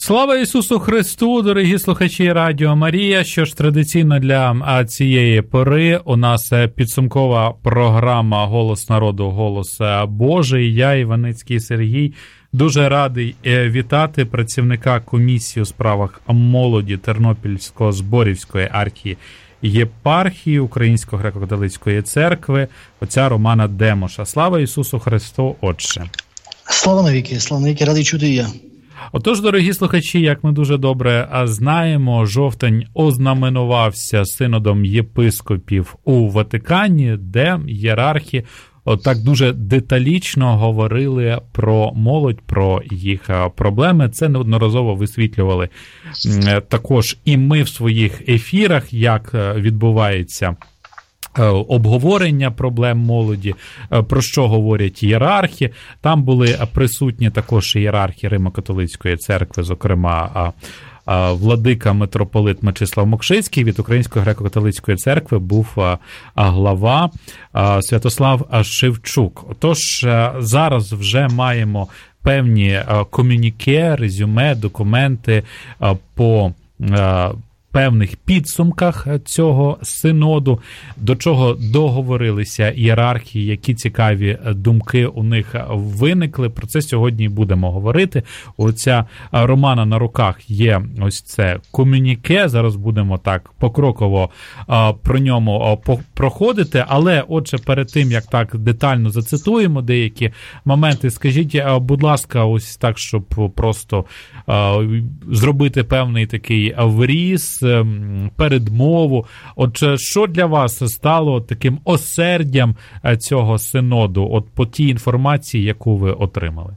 Слава Ісусу Христу, дорогі слухачі Радіо Марія. Що ж, традиційно для цієї пори у нас підсумкова програма «Голос народу, голос Божий». Я, Іваницький Сергій, дуже радий вітати працівника комісії у справах молоді Тернопільсько-Зборівської архієпархії Української греко-католицької церкви, отця Романа Демоша. Слава Ісусу Христу, Отче! Слава навіки, радий чути і я. Отож, дорогі слухачі, як ми дуже добре знаємо, жовтень ознаменувався синодом єпископів у Ватикані, де ієрархи так дуже деталічно говорили про молодь, про їх проблеми. Це неодноразово висвітлювали також і ми в своїх ефірах, як відбувається обговорення проблем молоді, про що говорять ієрархи. Там були присутні також ієрархи Римо-католицької церкви, зокрема владика митрополит Мечислав Мокшицький. Від Української греко-католицької церкви був глава Святослав Шевчук. Отож, зараз вже маємо певні комюніке, резюме, документи по певних підсумках цього синоду, до чого договорилися ієрархи, які цікаві думки у них виникли. Про це сьогодні і будемо говорити. У отця Романа на руках є ось це комюніке. Зараз будемо так покроково про ньому проходити. Але, отже, перед тим, як так детально зацитуємо деякі моменти, скажіть, будь ласка, ось так, щоб просто зробити певний такий вріз, передмову. Отже, що для вас стало таким осердям цього синоду, от по тій інформації, яку ви отримали?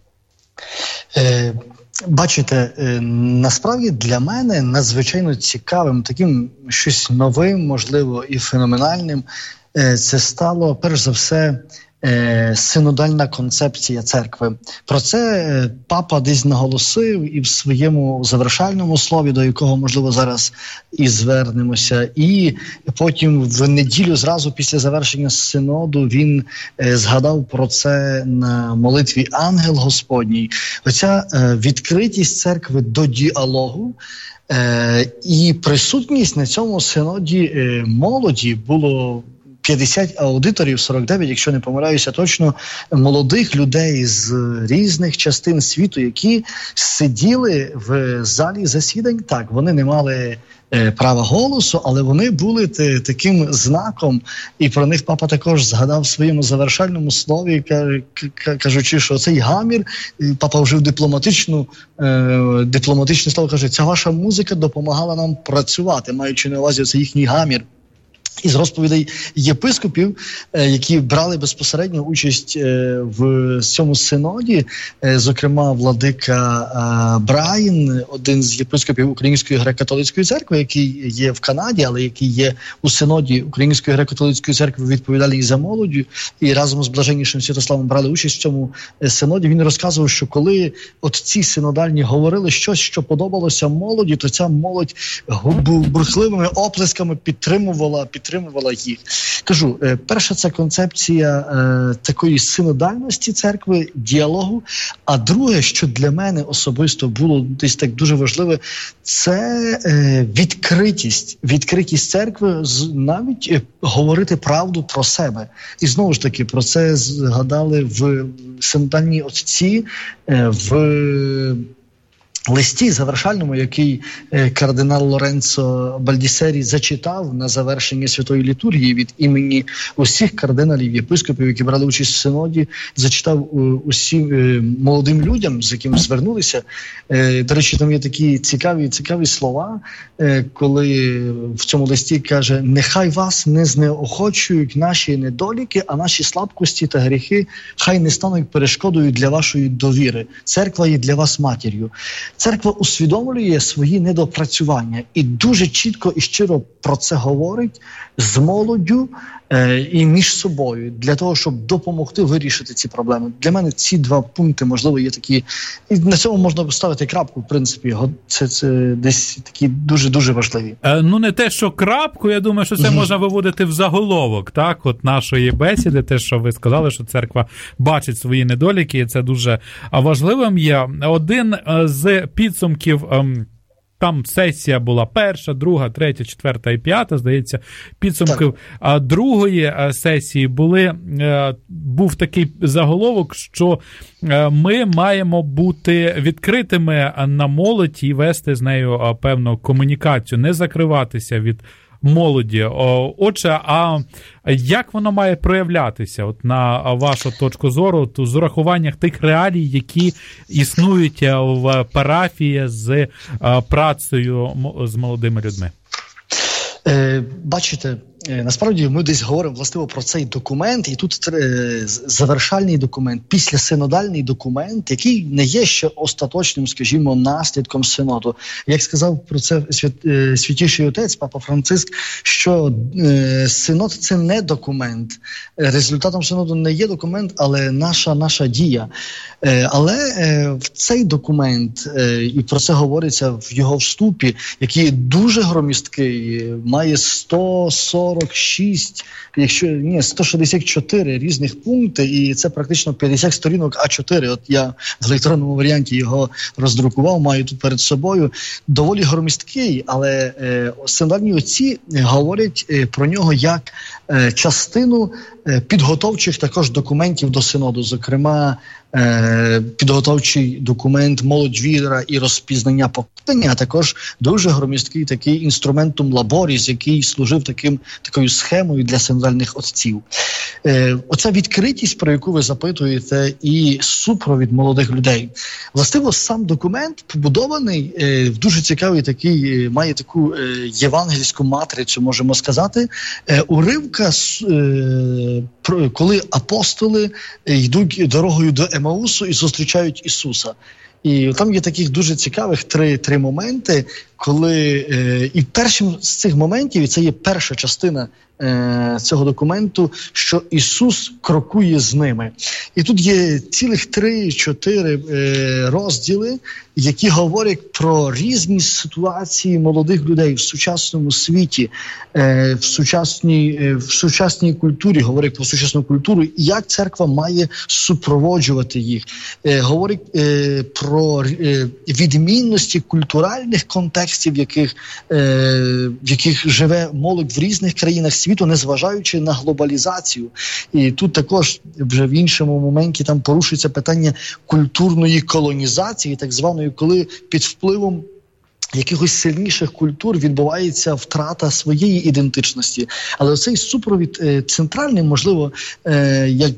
Бачите, насправді для мене надзвичайно цікавим, таким щось новим, можливо, і феноменальним, це стало, перш за все, синодальна концепція церкви. Про це папа десь наголосив і в своєму завершальному слові, до якого, можливо, зараз і звернемося. І потім в неділю, зразу після завершення синоду, він згадав про це на молитві «Ангел Господній». Оця відкритість церкви до діалогу і присутність на цьому синоді молоді було 50 аудиторів, 49, якщо не помиляюся точно, молодих людей з різних частин світу, які сиділи в залі засідань. Так, вони не мали права голосу, але вони були таким знаком, і про них папа також згадав в своєму завершальному слові, кажучи, що цей гамір, папа вжив дипломатичне слово, каже, ця ваша музика допомагала нам працювати, маючи на увазі це їхній гамір. Із розповідей єпископів, які брали безпосередню участь в цьому синоді, зокрема владика Брайан, один з єпископів Української греко-католицької церкви, який є в Канаді, але який є у синоді Української греко-католицької церкви, відповідальний за молодь, і разом з блаженнішим Святославом брали участь в цьому синоді. Він розказував, що коли от ці синодальні говорили щось, що подобалося молоді, то ця молодь бурхливими оплесками підтримувала їх. Кажу, перша це концепція такої синодальності церкви, діалогу, а друге, що для мене особисто було десь так дуже важливе, це відкритість церкви, навіть говорити правду про себе. І знову ж таки, про це згадали в синодальній отці, в листі завершальному, який кардинал Лоренцо Бальдісері зачитав на завершення святої літургії від імені усіх кардиналів, єпископів, які брали участь в синоді, зачитав усім молодим людям, з якими звернулися. До речі, там є такі цікаві слова, коли в цьому листі каже: «Нехай вас не знеохочують наші недоліки, а наші слабкості та гріхи хай не стануть перешкодою для вашої довіри. Церква є для вас матір'ю». Церква усвідомлює свої недопрацювання і дуже чітко і щиро про це говорить з молоддю і між собою, для того, щоб допомогти вирішити ці проблеми. Для мене ці два пункти, можливо, є такі, і на цьому можна поставити крапку, в принципі, це десь такі дуже-дуже важливі. Ну, не те, що крапку, я думаю, що це можна виводити в заголовок, так, от нашої бесіди, те, що ви сказали, що церква бачить свої недоліки, і це дуже важливим є. Один з підсумків, там сесія була 1, 2, 3, 4 і 5, здається, підсумків другої сесії був такий заголовок, що ми маємо бути відкритими на молодь і вести з нею певну комунікацію, не закриватися від молоді. Отже, а як воно має проявлятися, от на вашу точку зору, з урахуванням тих реалій, які існують в парафії з працею з молодими людьми? Бачите, насправді ми десь говоримо властиво про цей документ, і тут завершальний документ, післясинодальний документ, який не є ще остаточним, скажімо, наслідком синоду. Як сказав про це святіший отець Папа Франциск, що синод – це не документ. Результатом синоду не є документ, але наша дія. Але в цей документ, і про це говориться в його вступі, який дуже громісткий, має 164 різних пункти, і це практично 50 сторінок А4. От я в електронному варіанті його роздрукував, маю тут перед собою. Доволі громісткий, але синодальні отці говорять про нього як частину підготовчих також документів до синоду, зокрема підготовчий документ «Молодь, віра і розпізнання покоління», а також дуже громісткий такий інструментум лаборіс, який служив такою схемою для синодальних отців. Оця відкритість, про яку ви запитуєте, і супровід молодих людей. Властиво, сам документ побудований в дуже цікавий такий, має таку євангельську матрицю, можемо сказати, уривка, коли апостоли йдуть дорогою до Емаусу і зустрічають Ісуса. І там є таких дуже цікавих три моменти, коли і першим з цих моментів, і це є перша частина цього документу, що Ісус крокує з ними. І тут є цілих 3-4 розділи, які говорять про різні ситуації молодих людей в сучасному світі, в сучасній культурі, говорять про сучасну культуру, і як церква має супроводжувати їх. Говорить про відмінності культуральних контекстів, в яких живе молодь в різних країнах світу, незважаючи на глобалізацію. І тут також вже в іншому моменті там порушується питання культурної колонізації, так званої, коли під впливом якихось сильніших культур відбувається втрата своєї ідентичності. Але цей супровід центральний, можливо, як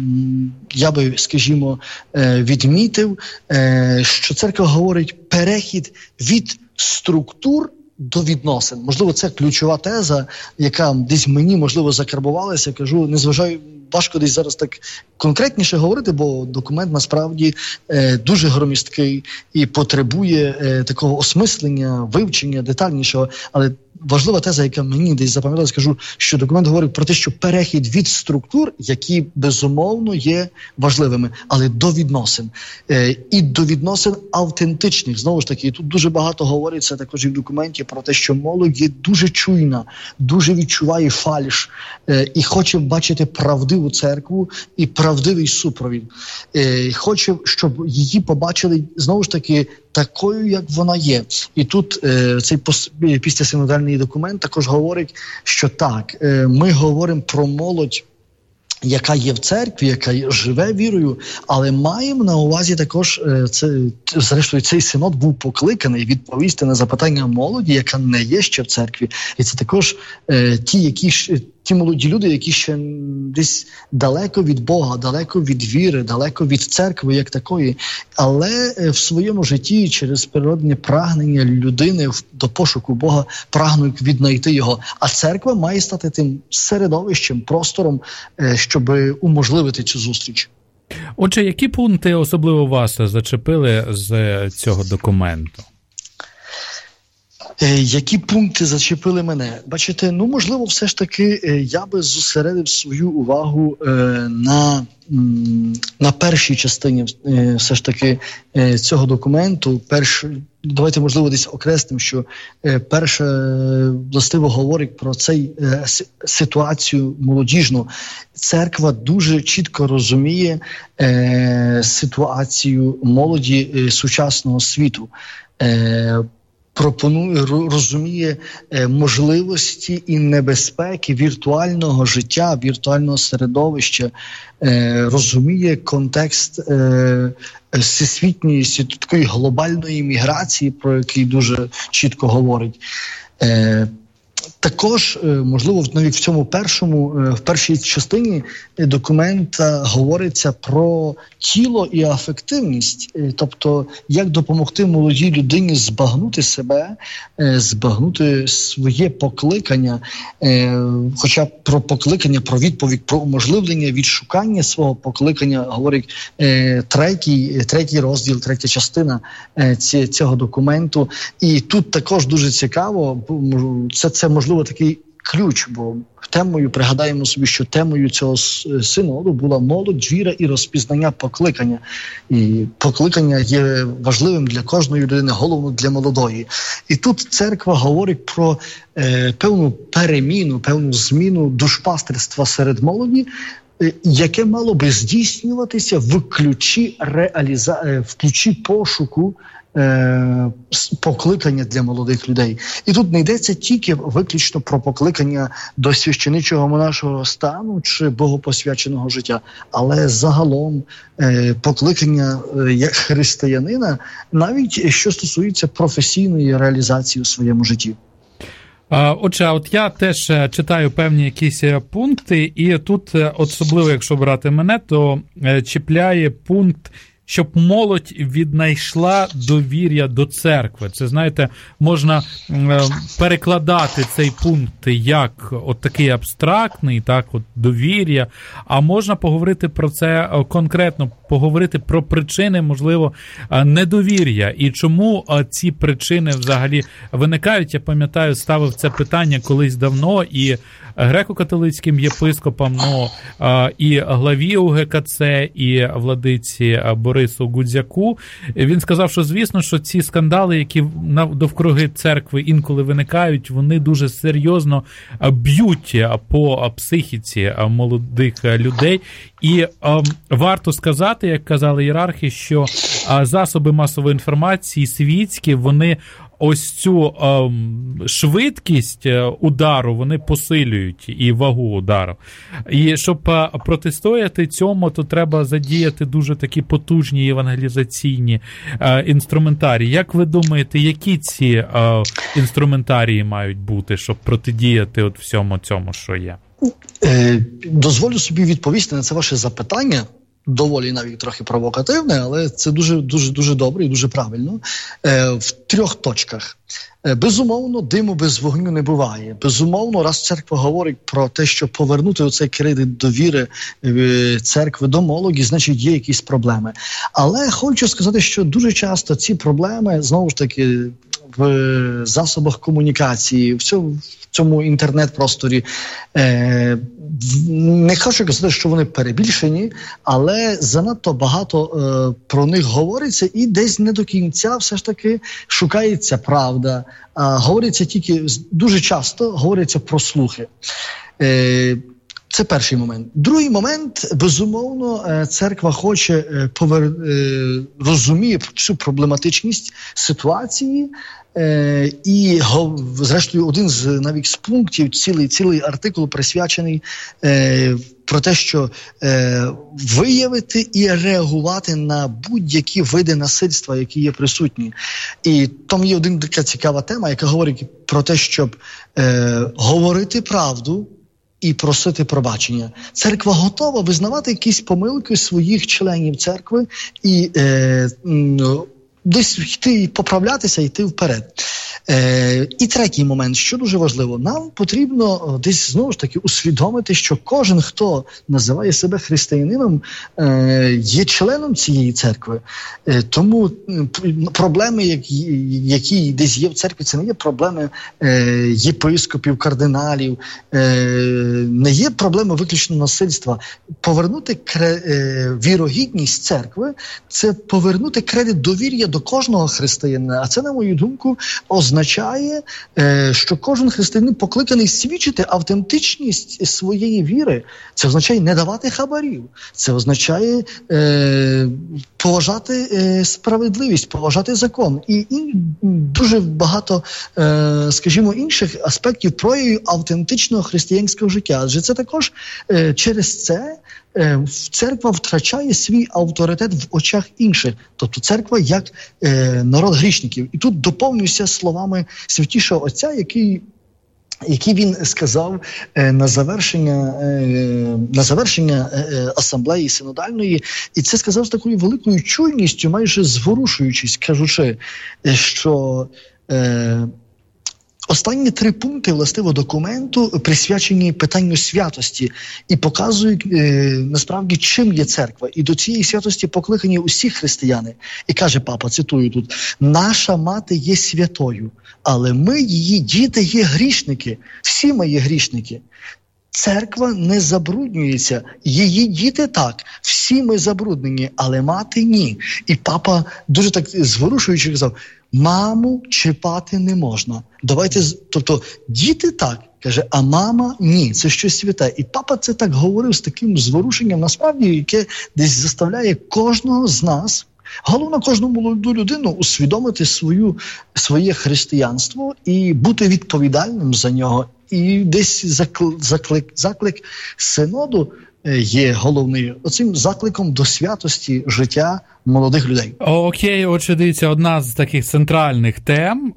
я би, скажімо, відмітив, що церква говорить перехід від структур до відносин. Можливо, це ключова теза, яка десь мені, можливо, закарбувалася. Кажу, не зважаю, важко десь зараз так конкретніше говорити, бо документ насправді дуже громісткий і потребує такого осмислення, вивчення детальнішого. Але важлива теза, яка мені десь запам'ятала, скажу, що документ говорить про те, що перехід від структур, які, безумовно, є важливими, але до відносин. І до відносин автентичних. Знову ж таки, і тут дуже багато говориться також і в документі про те, що молодь є дуже чуйна, дуже відчуває фальш і хоче бачити правдиву церкву і правдивий супровід. Хоче, щоб її побачили, знову ж таки, такою, як вона є. І тут цей післясинодальний документ також говорить, що так, ми говоримо про молодь, яка є в церкві, яка живе вірою, але маємо на увазі також, зрештою, цей синод був покликаний відповісти на запитання молоді, яка не є ще в церкві. І це також ті молоді люди, які ще десь далеко від Бога, далеко від віри, далеко від церкви як такої, але в своєму житті через природне прагнення людини до пошуку Бога прагнуть віднайти його. А церква має стати тим середовищем, простором, щоб уможливити цю зустріч. Отже, які пункти особливо вас зачепили з цього документу? Які пункти зачепили мене? Бачите, можливо, все ж таки я би зосередив свою увагу на першій частині все ж таки цього документу. Давайте, можливо, десь окреслимо, що перше властиво говорить про цей ситуацію молодіжну. Церква дуже чітко розуміє ситуацію молоді сучасного світу. Розуміє можливості і небезпеки віртуального життя, віртуального середовища, розуміє контекст всесвітньої, такої глобальної міграції, про який дуже чітко говорить. Також, можливо, навіть в першій частині документа говориться про тіло і афективність, тобто як допомогти молодій людині збагнути себе, збагнути своє покликання, хоча про покликання, про відповідь, про уможливлення, відшукання свого покликання говорить третій розділ, третя частина цього документу. І тут також дуже цікаво, це можливо такий ключ, бо пригадаємо собі, що темою цього синоду була молодь, віра і розпізнання покликання. І покликання є важливим для кожної людини, головно для молодої. І тут церква говорить про певну переміну, певну зміну душпастерства серед молоді, яке мало би здійснюватися в ключі пошуку покликання для молодих людей. І тут не йдеться тільки виключно про покликання до священичого монашого стану чи богопосвяченого життя, але загалом покликання як християнина, навіть що стосується професійної реалізації у своєму житті. Отже, от я теж читаю певні якісь пункти, і тут, особливо якщо брати мене, то чіпляє пункт, щоб молодь віднайшла довір'я до церкви. Це, знаєте, можна перекладати цей пункт як от такий абстрактний, так, от довір'я, а можна поговорити про це конкретно, поговорити про причини, можливо, недовір'я. І чому ці причини взагалі виникають. Я пам'ятаю, ставив це питання колись давно і греко-католицьким єпископам, і главі УГКЦ, і владиці Борису Гудзяку. Він сказав, що, звісно, що ці скандали, які довкруги церкви інколи виникають, вони дуже серйозно б'ють по психіці молодих людей. І варто сказати, як казали ієрархи, що засоби масової інформації світські, вони ось цю швидкість удару, вони посилюють і вагу удару. І щоб протистояти цьому, то треба задіяти дуже такі потужні євангелізаційні інструментарії. Як ви думаєте, які ці інструментарії мають бути, щоб протидіяти от всьому цьому, що є? Дозволю собі відповісти на це ваше запитання. Доволі навіть трохи провокативне, але це дуже добре і дуже правильно. В 3 точках. Безумовно, диму без вогню не буває. Безумовно, раз церква говорить про те, що повернути оцей кредит довіри церкви до молоді, значить є якісь проблеми. Але хочу сказати, що дуже часто ці проблеми, знову ж таки, в засобах комунікації, в цьому інтернет-просторі, не хочу казати, що вони перебільшені, але занадто багато про них говориться і десь не до кінця все ж таки шукається правда. Говориться дуже часто говориться про слухи. Це перший момент. Другий момент, безумовно, церква хоче розуміє цю проблематичність ситуації, і, зрештою, один з навіть з пунктів, цілий артикул присвячений про те, що виявити і реагувати на будь-які види насильства, які є присутні. І там є один така цікава тема, яка говорить про те, щоб говорити правду і просити пробачення. Церква готова визнавати якісь помилки своїх членів церкви і десь йти і поправлятися, йти вперед. І третій момент, що дуже важливо, нам потрібно десь знову ж таки усвідомити, що кожен, хто називає себе християнином, є членом цієї церкви. Тому проблеми, які десь є в церкві, це не є проблеми єпископів, кардиналів, не є проблеми виключно насильства. Повернути вірогідність церкви – це повернути кредит довір'я до кожного християнина. А це, на мою думку, означає, що кожен християнин покликаний свідчити автентичність своєї віри. Це означає не давати хабарів. Це означає поважати справедливість, поважати закон. І дуже багато, скажімо, інших аспектів проявів автентичного християнського життя. Адже це також через це церква втрачає свій авторитет в очах інших. Тобто церква як народ грішників. І тут доповнююся словами Святішого Отця, які він сказав на завершення асамблеї синодальної, і це сказав з такою великою чуйністю, майже зворушуючись, кажучи, що останні 3 пункти, властиво, документу присвячені питанню святості і показують, насправді, чим є церква. І до цієї святості покликані усі християни. І каже папа, цитую тут, «Наша мати є святою, але ми, її діти, є грішники. Всі ми є грішники». Церква не забруднюється. Її діти так, всі ми забруднені, але мати ні. І папа дуже так зворушуючи казав, маму чіпати не можна. Тобто діти так, каже, а мама ні, це щось святе. І папа це так говорив з таким зворушенням, насправді, яке десь заставляє кожного з нас, головно кожну молоду людину, усвідомити своє християнство і бути відповідальним за нього. І десь заклик синоду є головною оцим закликом до святості життя молодих людей. Окей, отже, дивіться, одна з таких центральних тем,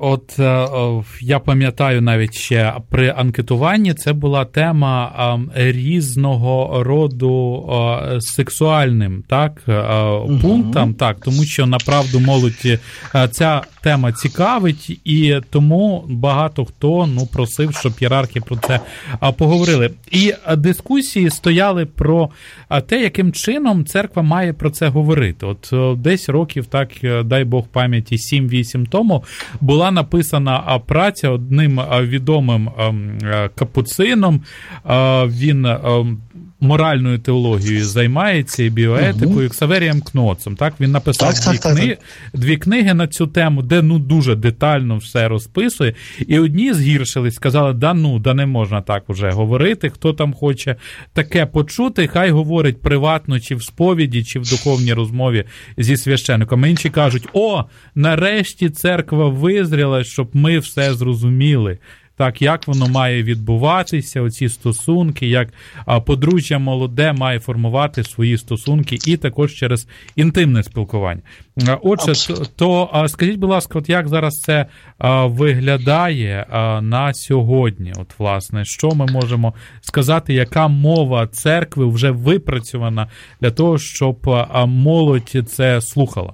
я пам'ятаю навіть ще при анкетуванні, це була тема різного роду сексуальним, пунктам, тому що, направду, молодь ця тема цікавить, і тому багато хто просив, щоб ієрархи про це поговорили. І дискусії стояли про те, яким чином церква має про це говорити. Десь років, дай Бог пам'яті, 7-8 тому була написана праця одним відомим капуцином. Він моральною теологією займається і біоетикою, Ксаверієм Кноцем. Він написав дві книги на цю тему, де дуже детально все розписує. І одні згіршились, сказали, да не можна так уже говорити, хто там хоче таке почути, хай говорить приватно, чи в сповіді, чи в духовній розмові зі священником. Інші кажуть, нарешті церква визріла, щоб ми все зрозуміли. Як воно має відбуватися, оці стосунки, як подружжя молоде має формувати свої стосунки і також через інтимне спілкування. Отже, то скажіть, будь ласка, як зараз це виглядає на сьогодні? Власне, що ми можемо сказати, яка мова церкви вже випрацьована для того, щоб молодь це слухала?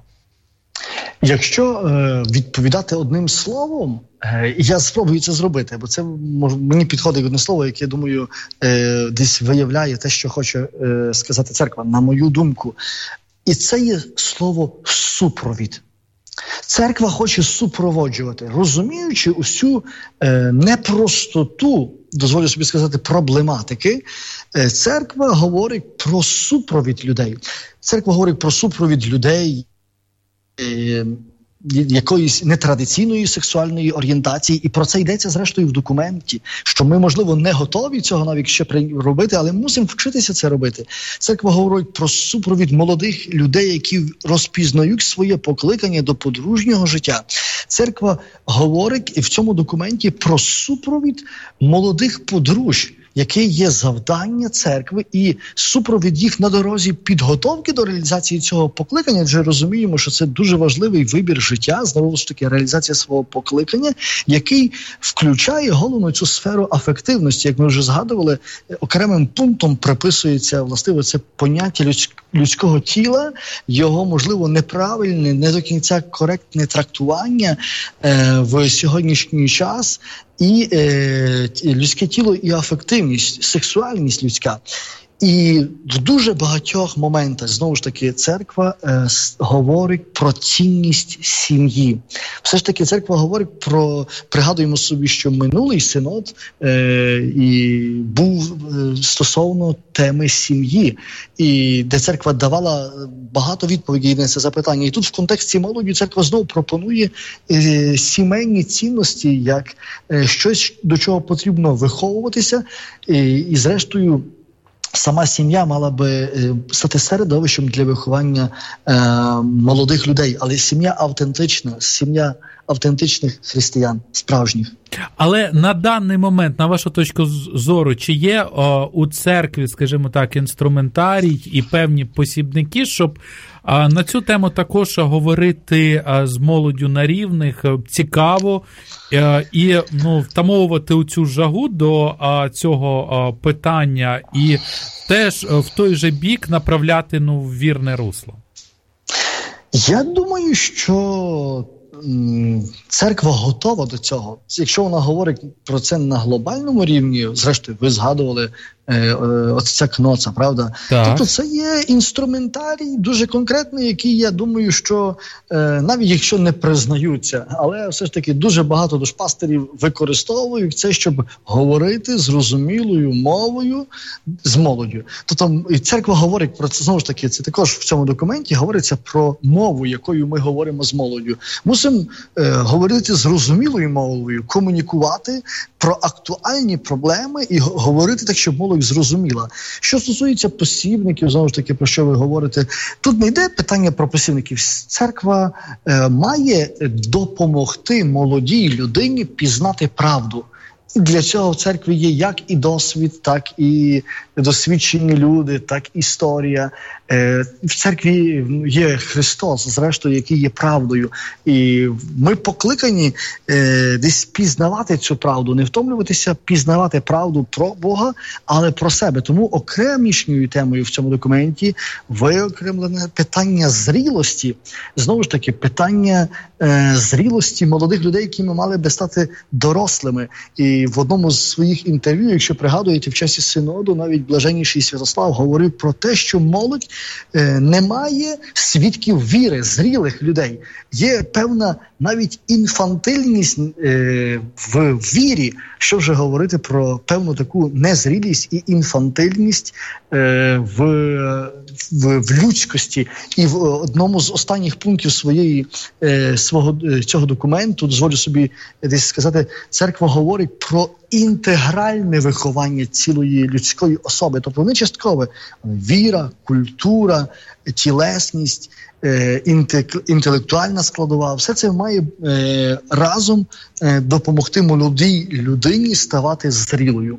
Якщо відповідати одним словом, я спробую це зробити, бо це мені підходить одне слово, яке, я думаю, десь виявляє те, що хоче сказати церква, на мою думку. І це є слово «супровід». Церква хоче супроводжувати, розуміючи усю непростоту, дозволю собі сказати, проблематики, церква говорить про супровід людей. Церква говорить про супровід людей, якоїсь нетрадиційної сексуальної орієнтації, і про це йдеться зрештою в документі, що ми, можливо, не готові цього навіть ще робити, але мусимо вчитися це робити. Церква говорить про супровід молодих людей, які розпізнають своє покликання до подружнього життя. Церква говорить в цьому документі про супровід молодих подружжя, яке є завдання церкви і супровід їх на дорозі підготовки до реалізації цього покликання. Вже розуміємо, що це дуже важливий вибір життя, знову ж таки, реалізація свого покликання, який включає головну цю сферу афективності. Як ми вже згадували, окремим пунктом приписується, властиво, це поняття людського тіла, його, можливо, неправильне, не до кінця коректне трактування в сьогоднішній час, і людське тіло, і афективність, сексуальність людська. І в дуже багатьох моментах, знову ж таки, церква говорить про цінність сім'ї. Все ж таки, церква говорить про, пригадуємо собі, що минулий синод і був стосовно теми сім'ї, і де церква давала багато відповідей на це запитання. І тут в контексті молоді церква знову пропонує сімейні цінності, як щось, до чого потрібно виховуватися, і зрештою, сама сім'я мала би стати середовищем для виховання молодих людей, але сім'я автентична, сім'я автентичних християн, справжніх. Але на даний момент, на вашу точку зору, чи є у церкві, скажімо так, інструментарій і певні посібники, щоб на цю тему також говорити з молоддю на рівних, цікаво, і втамовувати оцю жагу до цього питання і теж в той же бік направляти в вірне русло? Я думаю, що церква готова до цього. Якщо вона говорить про це на глобальному рівні, зрештою, ви згадували отця Кноца, правда? Так. Тобто це є інструментарій дуже конкретний, який, я думаю, що навіть якщо не признаються, але все ж таки дуже багато душпастерів використовують це, щоб говорити зрозумілою мовою з молоддю. Тобто церква говорить про це, знову ж таки, це також в цьому документі говориться про мову, якою ми говоримо з молоддю. Мусимо говорити зрозумілою мовою, комунікувати про актуальні проблеми і говорити так, щоб молодь зрозуміла. Що стосується посібників, знову ж таки, про що ви говорите, тут не йде питання про посібників. Церква має допомогти молодій людині пізнати правду. І для цього в церкві є як і досвід, так і досвідчені люди, так і історія. В церкві є Христос, зрештою, який є правдою. І ми покликані десь пізнавати цю правду, не втомлюватися, пізнавати правду про Бога, але про себе. Тому окремішньою темою в цьому документі виокремлене питання зрілості. Знову ж таки, питання зрілості молодих людей, які ми мали би стати дорослими. І в одному з своїх інтерв'ю, якщо пригадуєте, в часі синоду навіть блаженніший Святослав говорив про те, що молодь не має свідків віри, зрілих людей. Є певна навіть інфантильність в вірі, що вже говорити про певну таку незрілість і інфантильність в людськості. І в одному з останніх пунктів цього документу, дозволю собі десь сказати, церква говорить про інтегральне виховання цілої людської особи. Тобто не часткове. Віра, культура, тілесність, інтелектуальна складова. Все це має разом допомогти молодій людині ставати зрілою.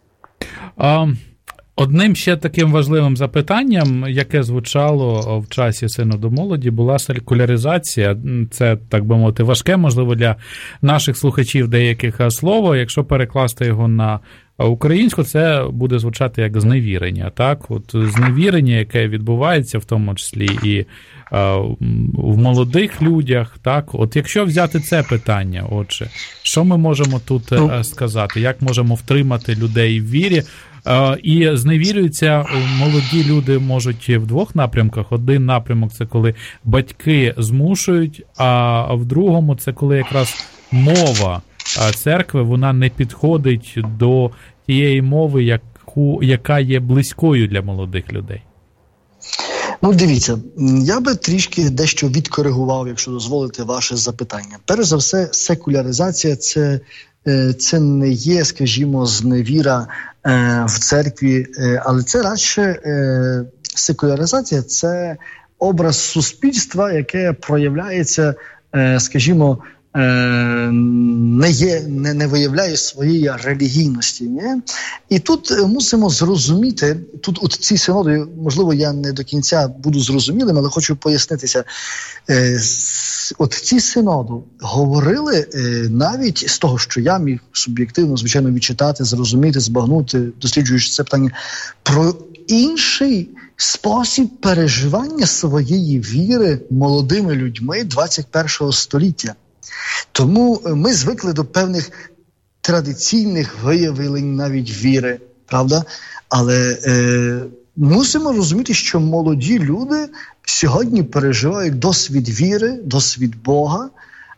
Одним ще таким важливим запитанням, яке звучало в часі синоду молоді, була секуляризація. Це, так би мовити, важке, можливо, для наших слухачів деяких слово. Якщо перекласти його на українську, це буде звучати як зневірення. Так? От зневірення, яке відбувається, в тому числі і в молодих людях. Так? От якщо взяти це питання, отже, що ми можемо тут сказати? Як можемо втримати людей в вірі? І зневірюються молоді люди можуть в двох напрямках. Один напрямок – це коли батьки змушують, а в другому – це коли якраз мова церкви, вона не підходить до тієї мови, яка є близькою для молодих людей. Ну, дивіться, я би трішки дещо відкоригував, якщо дозволите, ваше запитання. Перш за все, секуляризація – це не є, скажімо, зневіра в церкві, але це радше секуляризація – це образ суспільства, яке проявляється, скажімо, не виявляє своєї релігійності. Не? І тут мусимо зрозуміти, тут от ці синоди, можливо, я не до кінця буду зрозумілим, але хочу пояснитися. От ці синоди говорили навіть з того, що я міг суб'єктивно, звичайно, відчитати, зрозуміти, збагнути, досліджуючи це питання, про інший спосіб переживання своєї віри молодими людьми 21 століття. Тому ми звикли до певних традиційних виявлень навіть віри, правда? Але мусимо розуміти, що молоді люди сьогодні переживають досвід віри, досвід Бога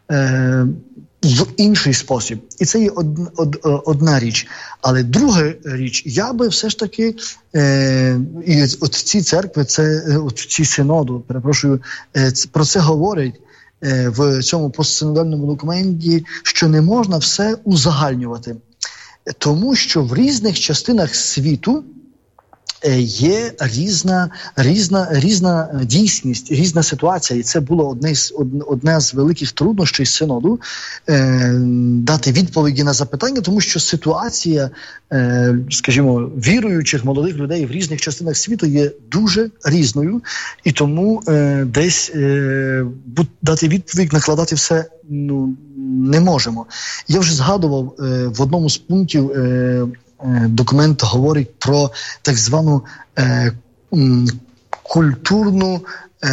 в інший спосіб. І це є одна річ. Але друга річ, я би все ж таки, і от ці церкви, от ці синоди, про це говорять в цьому постсинодальному документі, що не можна все узагальнювати. Тому що в різних частинах світу є різна дійсність, різна ситуація. І це було одне з великих труднощів синоду дати відповіді на запитання, тому що ситуація, скажімо, віруючих молодих людей в різних частинах світу є дуже різною. І тому десь дати відповідь, накладати все не можемо. Я вже згадував в одному з пунктів, документ говорить про так звану культурну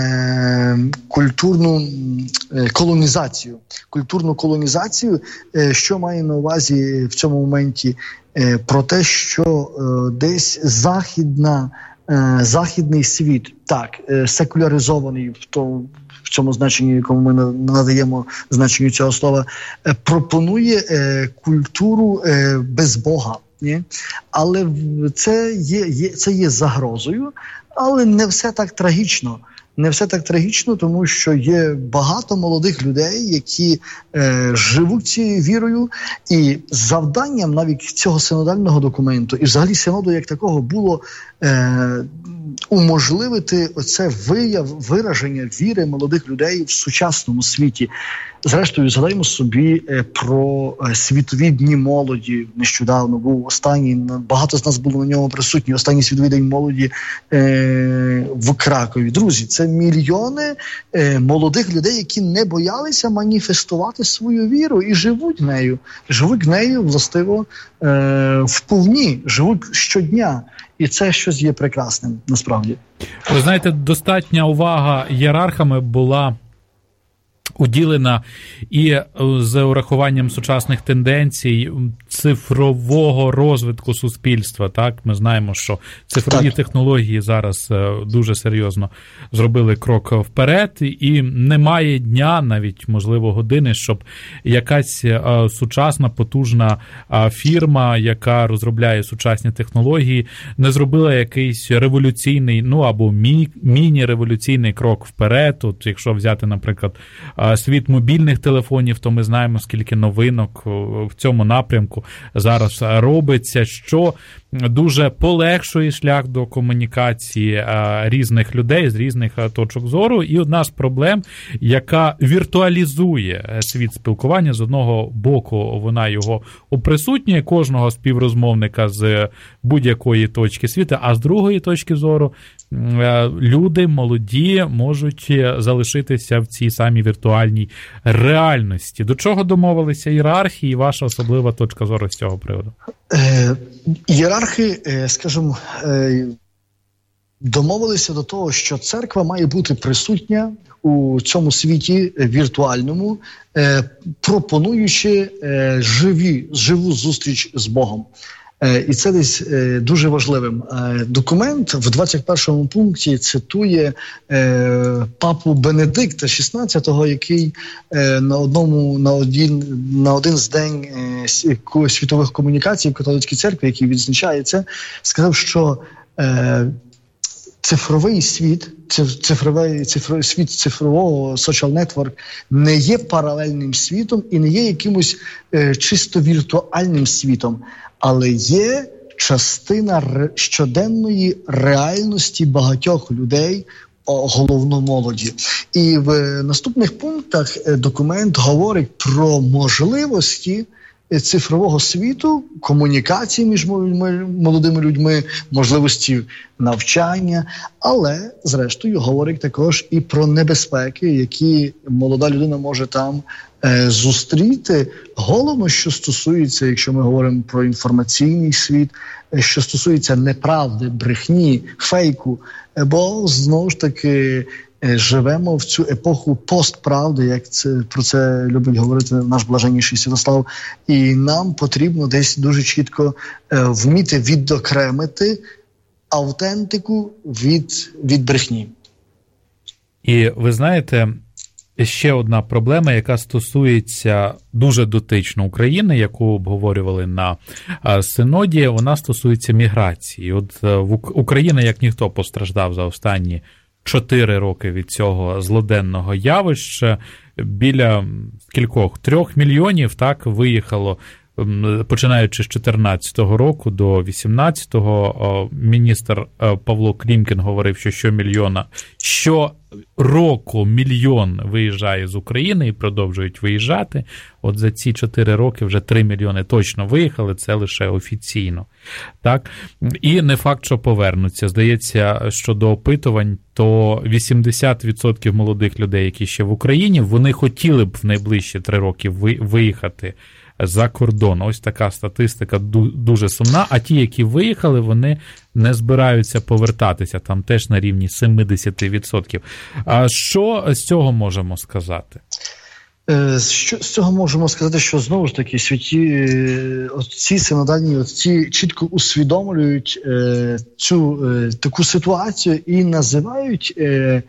колонізацію. Культурну колонізацію, що має на увазі в цьому моменті? Про те, що десь західний світ, так, секуляризований в цьому значенні, якому ми надаємо значенню цього слова, пропонує культуру без Бога. Ні? Але це є загрозою, але не все так трагічно. Не все так трагічно, тому що є багато молодих людей, які живуть цією вірою, і завданням навіть цього синодального документу, і взагалі синоду як такого, було уможливити оце вираження віри молодих людей в сучасному світі. Зрештою, згадаємо собі про світові дні молоді. Нещодавно був останній, багато з нас було на ньому присутні, останній світовий день молоді в Кракові. Друзі, це мільйони молодих людей, які не боялися маніфестувати свою віру і живуть нею. Живуть нею, властиво, вповні, живуть щодня. І це щось є прекрасним, насправді. Ви знаєте, достатня увага ієрархами була уділена і з урахуванням сучасних тенденцій цифрового розвитку суспільства. Так, ми знаємо, що цифрові технології зараз дуже серйозно зробили крок вперед, і немає дня, навіть, можливо, години, щоб якась сучасна, потужна фірма, яка розробляє сучасні технології, не зробила якийсь революційний, або міні-революційний крок вперед. От, якщо взяти, наприклад, світ мобільних телефонів, то ми знаємо, скільки новинок в цьому напрямку зараз робиться, що дуже полегшує шлях до комунікації різних людей з різних точок зору. І одна з проблем, яка віртуалізує світ спілкування, з одного боку вона його оприсутнює, кожного співрозмовника з будь-якої точки світу, а з другої точки зору люди молоді можуть залишитися в цій самій віртуальній реальності. До чого домовилися ієрархи і ваша особлива точка зору з цього приводу? Ієрархи, скажімо, домовилися до того, що церква має бути присутня у цьому світі віртуальному, пропонуючи живу зустріч з Богом. І це десь дуже важливим. Документ в 21-му пункті цитує папу Бенедикта XVI, який на один з день світових комунікацій в католицькій церкві, який відзначається, сказав, що цифровий світ, світ цифрового social network не є паралельним світом і не є якимось чисто віртуальним світом, але є частина щоденної реальності багатьох людей головно молоді. І в наступних пунктах документ говорить про можливості цифрового світу, комунікації між молодими людьми, можливості навчання, але, зрештою, говорить також і про небезпеки, які молода людина може там зустріти. Головно, що стосується, якщо ми говоримо про інформаційний світ, що стосується неправди, брехні, фейку, бо, знову ж таки, живемо в цю епоху постправди, як про це любить говорити наш блаженніший Святослав, і нам потрібно десь дуже чітко вміти відокремити автентику від брехні. І ви знаєте, ще одна проблема, яка стосується дуже дотично України, яку обговорювали на синоді, вона стосується міграції. От Україна, як ніхто, постраждав за останні 4 роки від цього злоденного явища. Біля 3 мільйонів так виїхало, починаючи з 2014 року до 2018. Міністр Павло Клімкін говорив, що щороку мільйон виїжджає з України і продовжують виїжджати. От за ці 4 роки вже 3 мільйони точно виїхали, це лише офіційно. Так? І не факт, що повернуться. Здається, що до опитувань, то 80% молодих людей, які ще в Україні, вони хотіли б в найближчі 3 роки виїхати за кордон. Ось така статистика дуже сумна. А ті, які виїхали, вони не збираються повертатися. Там теж на рівні 70%. А що з цього можемо сказати? З цього можемо сказати, що знову ж таки святі отці, синодальні отці чітко усвідомлюють цю таку ситуацію і називають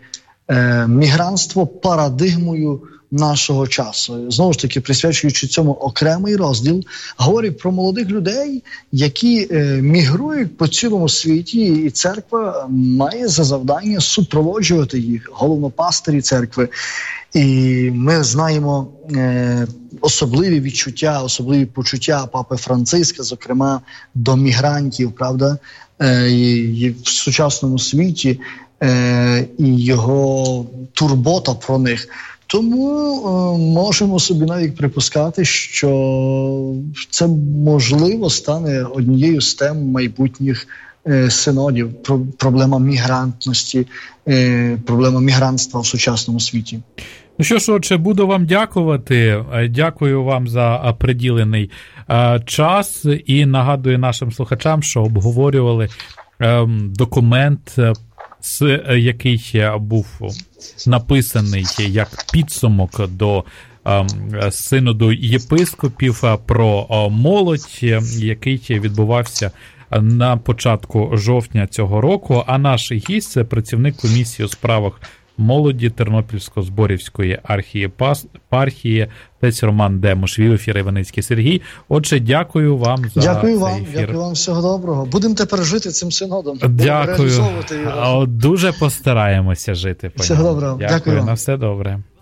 мігрантство парадигмою нашого часу. Знову ж таки, присвячуючи цьому окремий розділ, говорить про молодих людей, які мігрують по цілому світі, і церква має за завдання супроводжувати їх, головнопастирі церкви. І ми знаємо особливі відчуття, особливі почуття Папи Франциска, зокрема, до мігрантів, правда, і в сучасному світі, і його турбота про них. Тому можемо собі навіть припускати, що це, можливо, стане однією з тем майбутніх синодів. Проблема мігрантності, проблема мігрантства в сучасному світі. Ну що ж, отже, буду вам дякувати. Дякую вам за приділений час і нагадую нашим слухачам, що обговорювали документ, який був написаний як підсумок до синоду єпископів про молодь, який відбувався на початку жовтня цього року. А наш гість – це працівник комісії у справах молоді Тернопільсько-Зборівської архієпархії отець Роман Демуш. В ефірі Іваницький Сергій. Отже, дякую вам за цей ефір. Дякую вам, всього доброго. Будемо тепер жити цим синодом. Дякую. Дуже постараємося жити по ньому. Всього доброго. Дякую вам. На все добре.